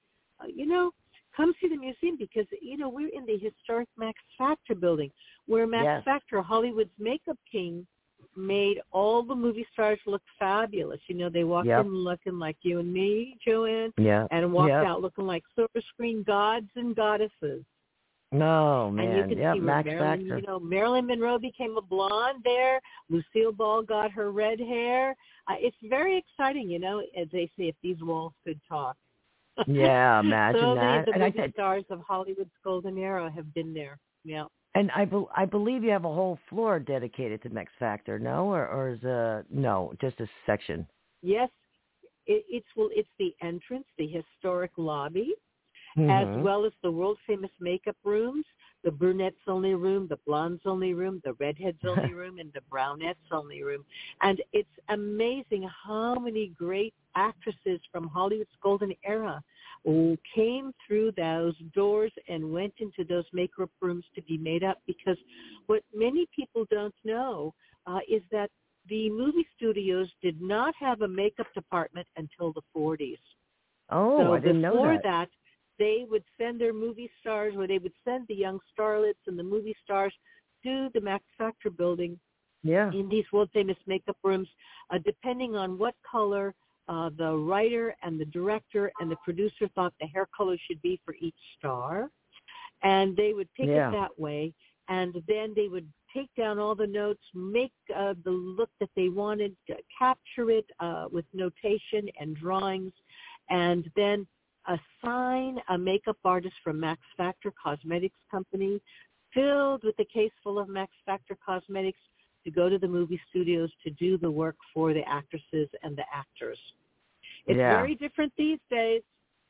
come see the museum, because, we're in the historic Max Factor building, where Max Factor, Hollywood's makeup king, made all the movie stars look fabulous. They walked in looking like you and me, Joanne, and walked out looking like silver screen gods and goddesses. No, man. And you can see Max Marilyn, Factor. Marilyn Monroe became a blonde there. Lucille Ball got her red hair. It's very exciting, as they say, if these walls could talk. Yeah, imagine so that. So many of the movie stars of Hollywood's golden era have been there. Yeah. And I believe you have a whole floor dedicated to Max Factor, no? Or is no, just a section? Yes. It's the entrance, the historic lobby, as well as the world-famous makeup rooms, the brunettes only room, the blondes only room, the redheads only room, and the brownettes only room. And it's amazing how many great actresses from Hollywood's golden era who came through those doors and went into those makeup rooms to be made up. Because what many people don't know is that the movie studios did not have a makeup department until the 40s. Oh, so I didn't know that. Before that, they would send their movie stars, or they would send the young starlets and the movie stars to the Max Factor building in these world-famous makeup rooms, depending on what color the writer and the director and the producer thought the hair color should be for each star. And they would pick it that way, and then they would take down all the notes, make the look that they wanted, capture it with notation and drawings, and then assign a makeup artist from Max Factor Cosmetics Company, filled with a case full of Max Factor cosmetics, to go to the movie studios to do the work for the actresses and the actors. It's very different these days.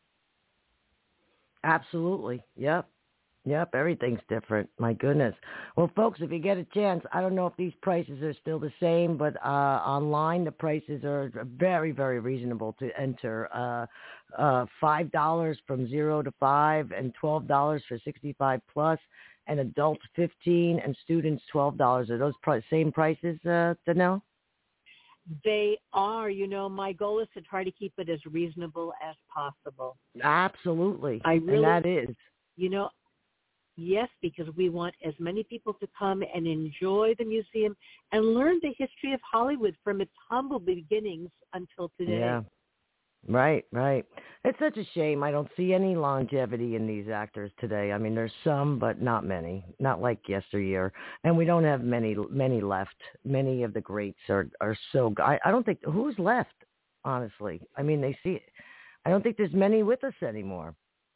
Absolutely. Yep. Everything's different. My goodness. Well, folks, if you get a chance, I don't know if these prices are still the same, but online the prices are very, very reasonable to enter. $5 from 0 to 5, and $12 for 65 plus, and adults $15, and students $12. Are those same prices, Donnell? They are. My goal is to try to keep it as reasonable as possible. Absolutely. And that is. Yes, because we want as many people to come and enjoy the museum and learn the history of Hollywood from its humble beginnings until today. Yeah. Right. It's such a shame. I don't see any longevity in these actors today. I mean, there's some, but not many. Not like yesteryear. And we don't have many left. Many of the greats are so... I don't think... Who's left, honestly? I mean, I don't think there's many with us anymore.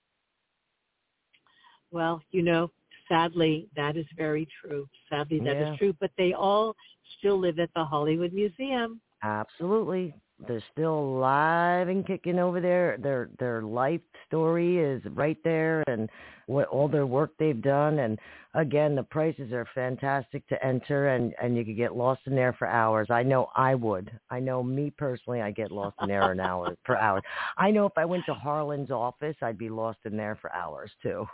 Well, sadly, that is very true. Sadly, that is true. But they all still live at the Hollywood Museum. Absolutely. They're still alive and kicking over there. Their life story is right there. And what all their work they've done. And again, the prices are fantastic to enter, and you could get lost in there for hours. I know I would. I know me personally, I get lost in there for hours. I know if I went to Harlan's office, I'd be lost in there for hours too.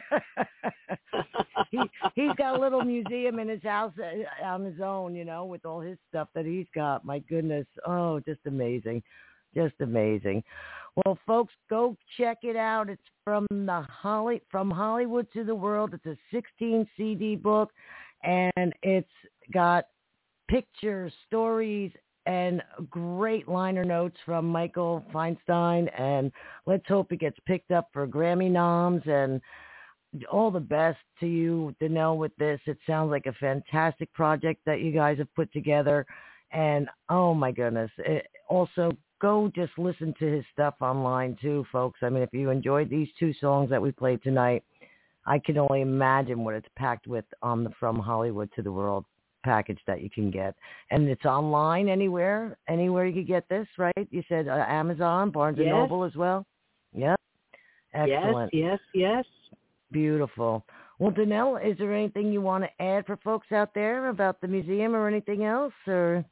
He's got a little museum in his house on his own, with all his stuff that he's got. My goodness. Oh, just amazing. Just amazing. Well, folks, go check it out. It's from Hollywood to the World. It's a 16 CD book, and it's got pictures, stories, and great liner notes from Michael Feinstein. And let's hope it gets picked up for Grammy noms. And all the best to you, Donnell, with this. It sounds like a fantastic project that you guys have put together. And, oh, my goodness. Also, go just listen to his stuff online, too, folks. I mean, if you enjoyed these two songs that we played tonight, I can only imagine what it's packed with on the From Hollywood to the World package that you can get. And it's online anywhere you could get this, right? You said Amazon, Barnes & Noble as well? Yep. Excellent. Yes. Beautiful. Well, Donnell, is there anything you want to add for folks out there about the museum or anything else? Or...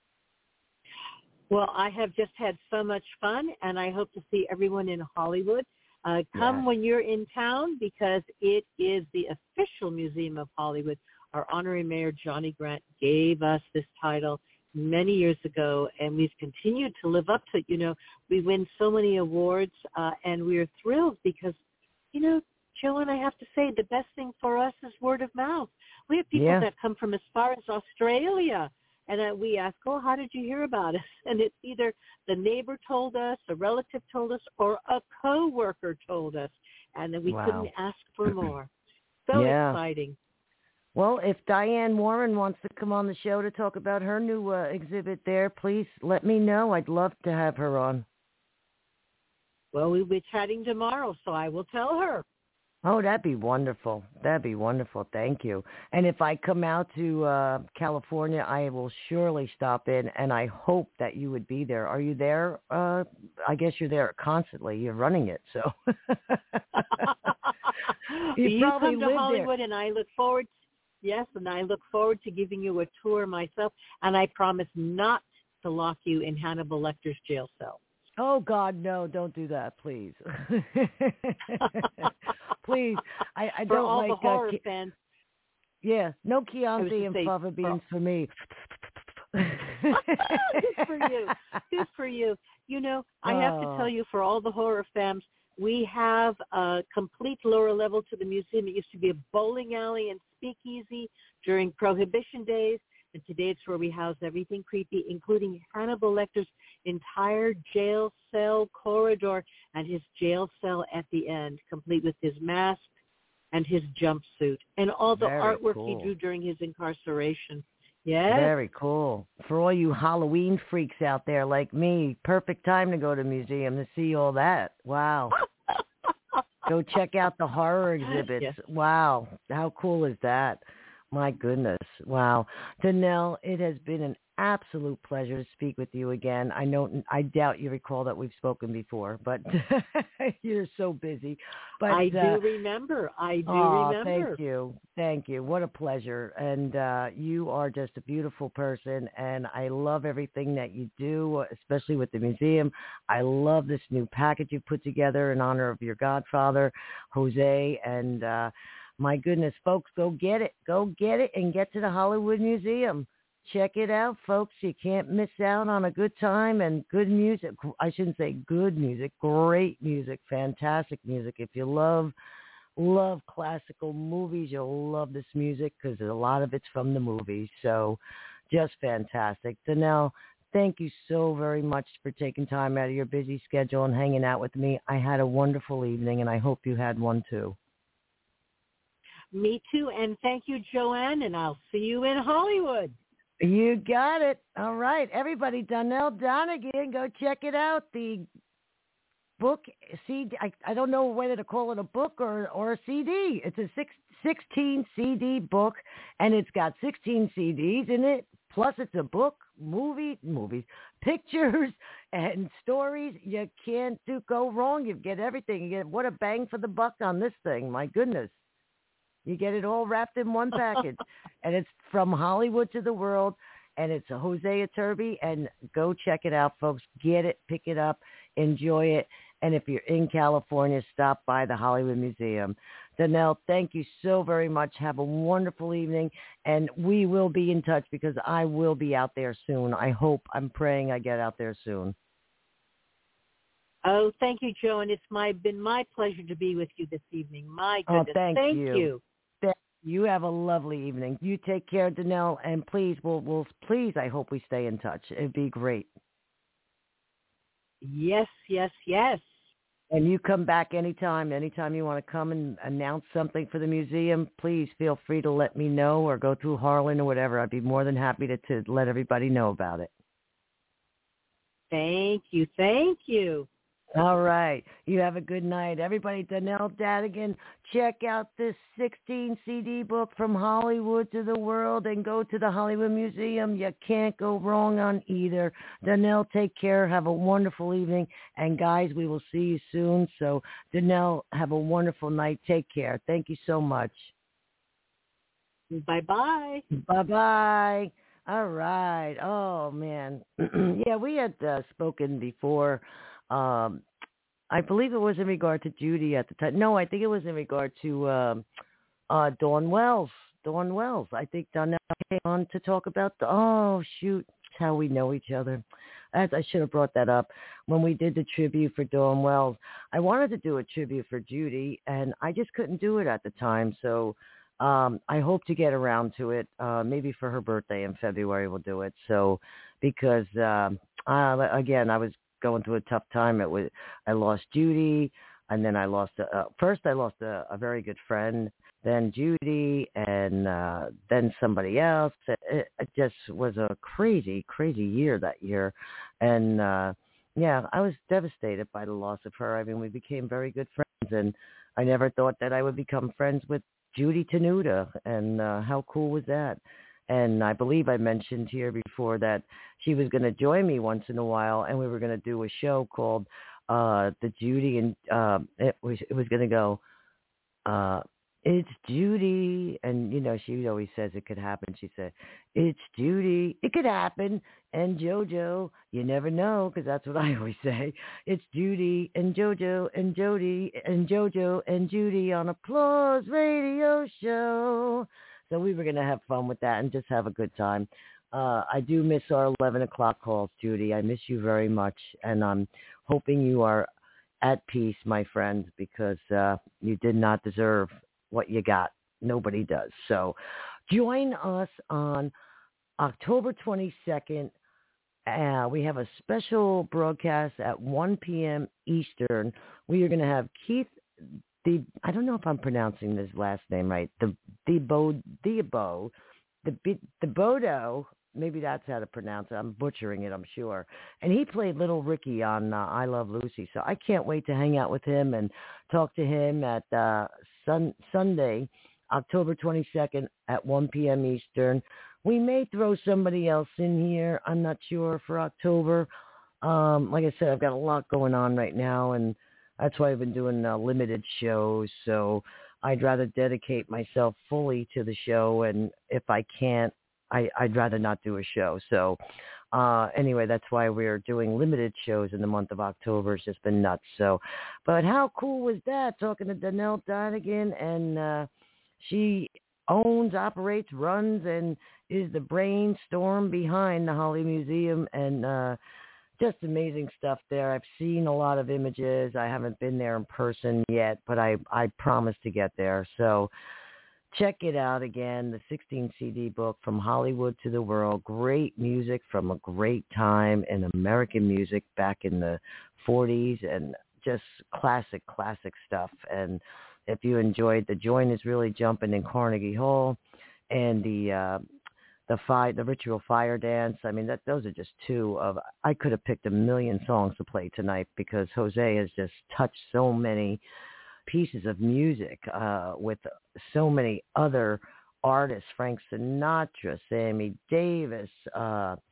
Well, I have just had so much fun, and I hope to see everyone in Hollywood. Come when you're in town, because it is the official Museum of Hollywood. Our honorary mayor, Johnny Grant, gave us this title many years ago, and we've continued to live up to it. We win so many awards, and we're thrilled because, Joe, and I have to say, the best thing for us is word of mouth. We have people that come from as far as Australia. And we ask, how did you hear about us? And it's either the neighbor told us, a relative told us, or a coworker told us. And then we couldn't ask for more. So exciting. Well, if Diane Warren wants to come on the show to talk about her new exhibit there, please let me know. I'd love to have her on. Well, we'll be chatting tomorrow, so I will tell her. Oh, that'd be wonderful. Thank you. And if I come out to California, I will surely stop in, and I hope that you would be there. Are you there? I guess you're there constantly. You're running it, so. you come to Hollywood, there. And I look forward. And I look forward to giving you a tour myself, and I promise not to lock you in Hannibal Lecter's jail cell. Oh, God, no, don't do that, please. Please. I for don't all like the horror fans. Yeah, no Chianti and fava beans for me. Good for you. I have to tell you, for all the horror fans, we have a complete lower level to the museum. It used to be a bowling alley and speakeasy during Prohibition days. And today it's where we house everything creepy, including Hannibal Lecter's entire jail cell corridor and his jail cell at the end, complete with his mask and his jumpsuit and all the artwork he drew during his incarceration. Yes. Very cool. For all you Halloween freaks out there like me, perfect time to go to a museum to see all that. Wow. Go check out the horror exhibits. Yes. Wow. How cool is that? My goodness. Wow. Donnell, it has been an absolute pleasure to speak with you again. I doubt you recall that we've spoken before, but you're so busy. But I do remember. Thank you. What a pleasure. And you are just a beautiful person, and I love everything that you do, especially with the museum. I love this new package you put together in honor of your godfather, Jose, and my goodness, folks, go get it. Go get it and get to the Hollywood Museum. Check it out, folks. You can't miss out on a good time and good music. I shouldn't say good music, great music, fantastic music. If you love classical movies, you'll love this music because a lot of it's from the movies. So just fantastic. Donnell, thank you so very much for taking time out of your busy schedule and hanging out with me. I had a wonderful evening, and I hope you had one too. Me too, and thank you, Joanne, and I'll see you in Hollywood. You got it. All right, everybody, Donnell Donegan, go check it out. The book, CD, I don't know whether to call it a book or a CD. It's a 16 CD book, and it's got 16 CDs in it, plus it's a book. movies, pictures, and stories. You can't go wrong. You get everything. You get what a bang for the buck on this thing. My goodness. You get it all wrapped in one package. And it's From Hollywood to the World. And it's a Hosea Turby. And go check it out, folks. Get it, pick it up, enjoy it. And if you're in California, stop by the Hollywood Museum. Donnell, thank you so very much. Have a wonderful evening. And we will be in touch because I will be out there soon. I'm praying I get out there soon. Oh, thank you, Joe. And it's been my pleasure to be with you this evening. My goodness. Oh, thank you. You have a lovely evening. You take care, Donnell. And please, please, I hope we stay in touch. It'd be great. Yes, yes, yes. And you come back anytime you want to come and announce something for the museum, please feel free to let me know or go through Harlan or whatever. I'd be more than happy to let everybody know about it. Thank you. Thank you. All right. You have a good night. Everybody, Donnell Dadigan, check out this 16 CD book From Hollywood to the World and go to the Hollywood Museum. You can't go wrong on either. Donnell, take care. Have a wonderful evening. And guys, we will see you soon. So Donnell, have a wonderful night. Take care. Thank you so much. Bye-bye. Bye-bye. All right. Oh, man. Yeah, we had spoken before. I believe it was in regard to Judy at the time. No, I think it was in regard to Dawn Wells. Dawn Wells. I think Donnell came on to talk about shoot, how we know each other. I should have brought that up when we did the tribute for Dawn Wells. I wanted to do a tribute for Judy, and I just couldn't do it at the time. So I hope to get around to it. Maybe for her birthday in February we'll do it. So because again, I was going through a tough time. I lost Judy, and then I lost first I lost a very good friend, then Judy, and then somebody else. It just was a crazy year that year, and I was devastated by the loss of her. I mean, we became very good friends, and I never thought that I would become friends with Judy Tenuta, and how cool was that? And I believe I mentioned here before that she was going to join me once in a while, and we were going to do a show called The Judy, and it was going to go, it's Judy, and she always says it could happen. She said, it's Judy, it could happen, and JoJo, you never know, because that's what I always say. It's Judy and JoJo and Jody and JoJo and Judy on Applause Radio Show. So we were going to have fun with that and just have a good time. I do miss our 11 o'clock calls, Judy. I miss you very much. And I'm hoping you are at peace, my friend, because you did not deserve what you got. Nobody does. So join us on October 22nd. We have a special broadcast at 1 p.m. Eastern. We are going to have Keith. I don't know if I'm pronouncing his last name right. The Bodo, maybe that's how to pronounce it. I'm butchering it, I'm sure. And he played Little Ricky on I Love Lucy. So I can't wait to hang out with him and talk to him at Sunday, October 22nd at 1 p.m. Eastern. We may throw somebody else in here. I'm not sure for October. Like I said, I've got a lot going on right now, and that's why I've been doing limited shows. So I'd rather dedicate myself fully to the show. And if I can't, I'd rather not do a show. So anyway, that's why we're doing limited shows in the month of October. It's just been nuts. So, but how cool was that? Talking to Donnell Dadigan, and she owns, operates, runs, and is the brainstorm behind the Hollywood Museum, and just amazing stuff there. I've seen a lot of images. I haven't been there in person yet, but I promise to get there. So check it out again, the 16 CD book From Hollywood to the World. Great music from a great time in American music back in the 40s, and just classic stuff. And if you enjoyed The Joint is Really Jumping in Carnegie Hall, and the Ritual Fire Dance. I mean, those are just two of, I could have picked a million songs to play tonight, because Jose has just touched so many pieces of music with so many other artists, Frank Sinatra, Sammy Davis,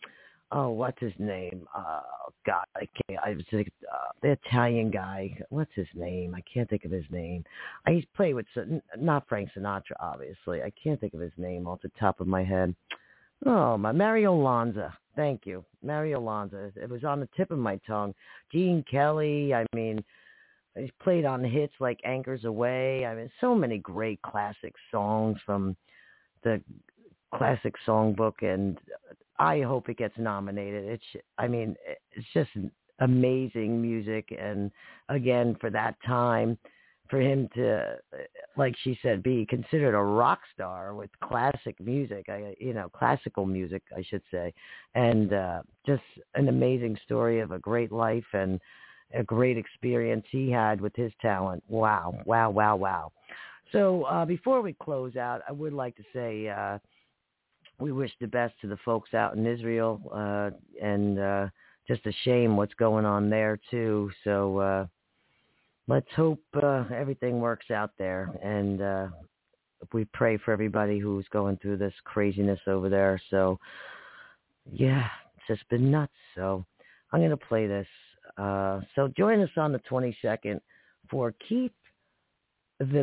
what's his name? God, I can't. I was the Italian guy. What's his name? I can't think of his name. He's played with not Frank Sinatra, obviously. I can't think of his name off the top of my head. Oh, Mario Lanza. Thank you, Mario Lanza. It was on the tip of my tongue. Gene Kelly. I mean, he's played on hits like Anchors Away. I mean, so many great classic songs from the classic songbook, and I hope it gets nominated. It's just amazing music, and again, for that time, for him to, like she said, be considered a rock star with classic music, classical music, I should say, and just an amazing story of a great life and a great experience he had with his talent. Wow, wow, wow, wow. So before we close out, I would like to say we wish the best to the folks out in Israel, and just a shame what's going on there, too. So let's hope everything works out there, and we pray for everybody who's going through this craziness over there. So, yeah, it's just been nuts. So I'm going to play this. So join us on the 22nd for Keith the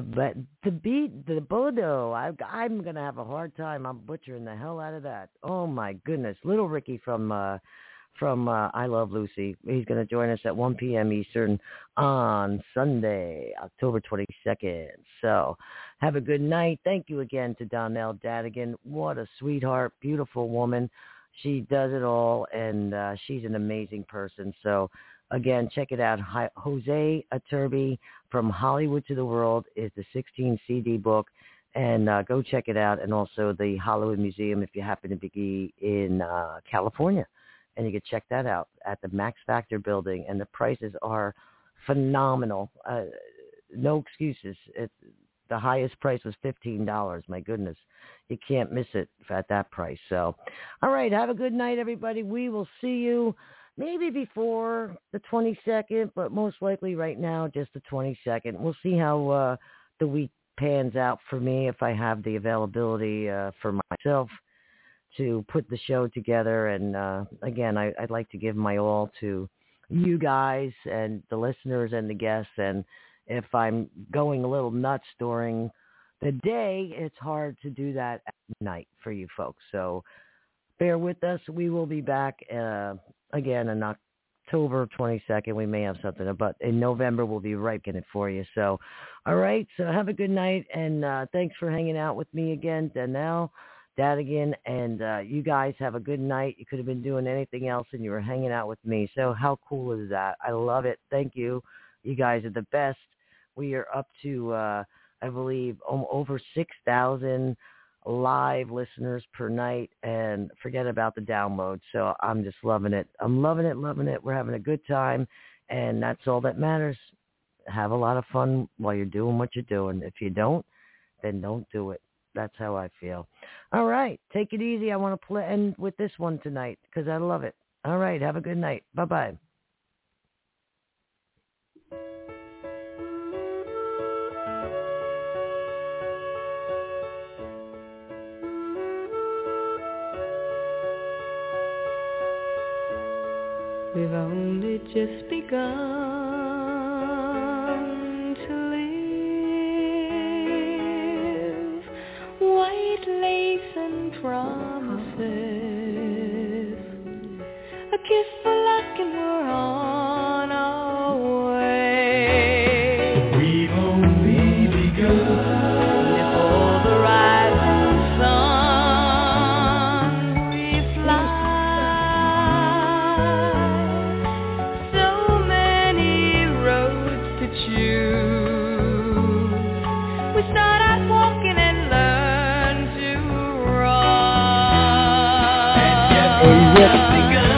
Bodo. I'm going to have a hard time. I'm butchering the hell out of that. Oh, my goodness. Little Ricky from I Love Lucy. He's going to join us at 1 p.m. Eastern on Sunday, October 22nd. So have a good night. Thank you again to Donnell Dadigan. What a sweetheart, beautiful woman. She does it all, and she's an amazing person. So, again, check it out. Jose Iturbi, From Hollywood to the World, is the 16 CD book, and go check it out. And also the Hollywood Museum if you happen to be in California. And you can check that out at the Max Factor building. And the prices are phenomenal. No excuses. The highest price was $15. My goodness. You can't miss it at that price. So, all right. Have a good night, everybody. We will see you maybe before the 22nd, but most likely right now, just the 22nd. We'll see how the week pans out for me, if I have the availability for myself to put the show together. And again, I'd like to give my all to you guys and the listeners and the guests. And if I'm going a little nuts during the day, it's hard to do that at night for you folks. So bear with us. We will be back again on October 22nd. We may have something, but in November we'll be right in it for you. So, all right. So have a good night, and thanks for hanging out with me again, Donnell Dadigan, and you guys have a good night. You could have been doing anything else, and you were hanging out with me. So how cool is that? I love it. Thank you. You guys are the best. We are up to, I believe, over 6,000 live listeners per night, and forget about the download. So I'm just loving it. I'm loving it. We're having a good time, and that's all that matters. Have a lot of fun while you're doing what you're doing. If you don't, then don't do it. That's how I feel. All right. Take it easy. I want to end with this one tonight because I love it. All right. Have a good night. Bye-bye. We've only just begun to live. White lace and promises, a kiss for luck and we're on our way. We've only begun. Before the rising sun we fly. We start out walking and learn to run. And yet we've just begun.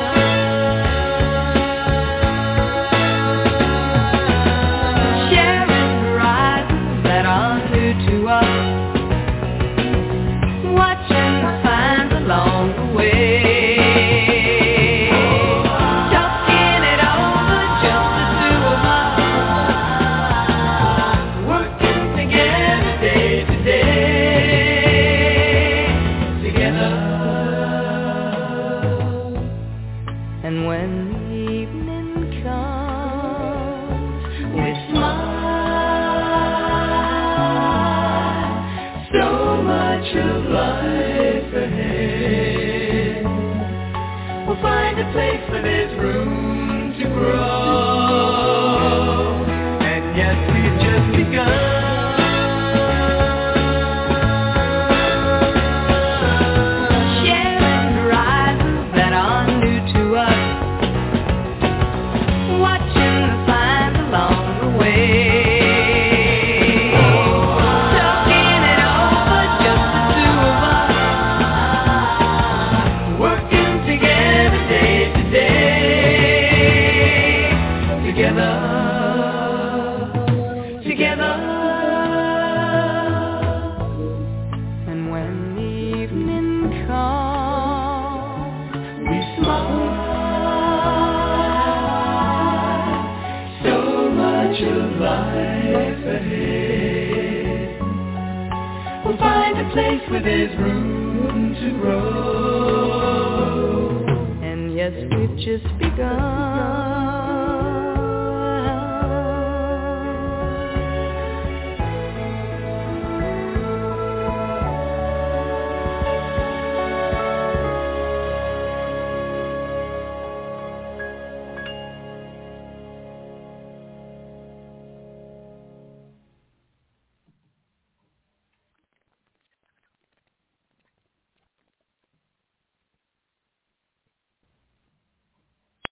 Sharing horizons that are new to us. Watching the signs along the way. Together come. We smile, so much of life ahead. We'll find a place where there's room to grow. And yes, we've just begun.